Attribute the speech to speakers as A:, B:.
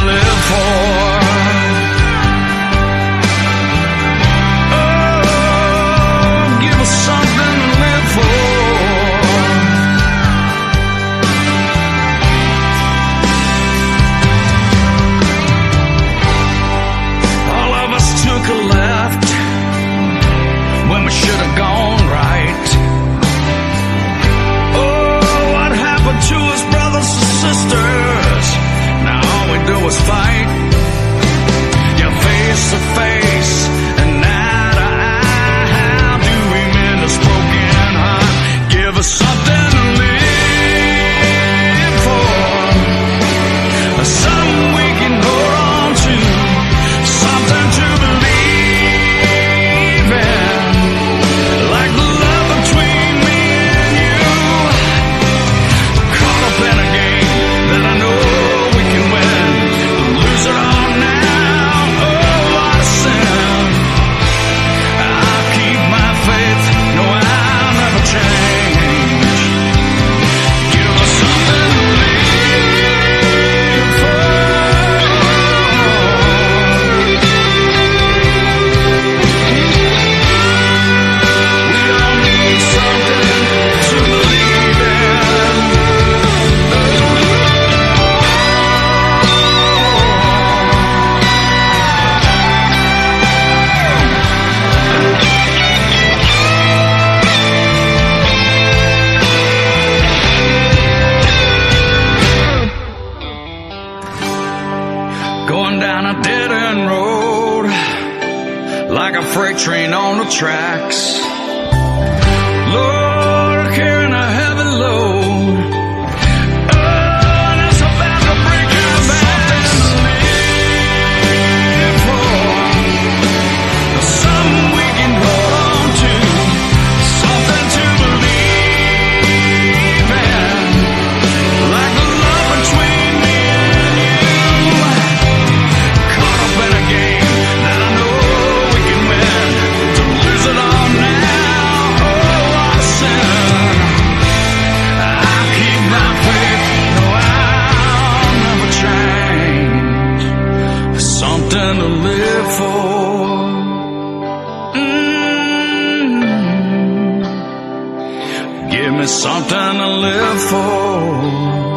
A: live for. Oh, give us something to live for. All of us took a left when we should have gone right. Oh, what happened to us, brothers and sisters? Now all we do is fight. Yeah, face to face and eye to eye. How do we mend this broken heart? Give us something to live for, something we can hold on to, something to believe in, like the love between me and you. Caught up in a game that I know we can win, but lose it all now. Oh, what a sin. I'll keep my faith, no, I'll never change. Give us something to live for. We all need something to believe in. Going down a dead-end road, like a freight train on the tracks. Lord, carrying a heavy load. Oh, and it's about to break our backs. Live for something we can hold on to, something to believe in, like the love between me and you. Caught up in a game that I know we can win, to lose it all now. Oh, what a sin. I'll keep my faith, no, I'll never change. Something to live for. Give me something to live for.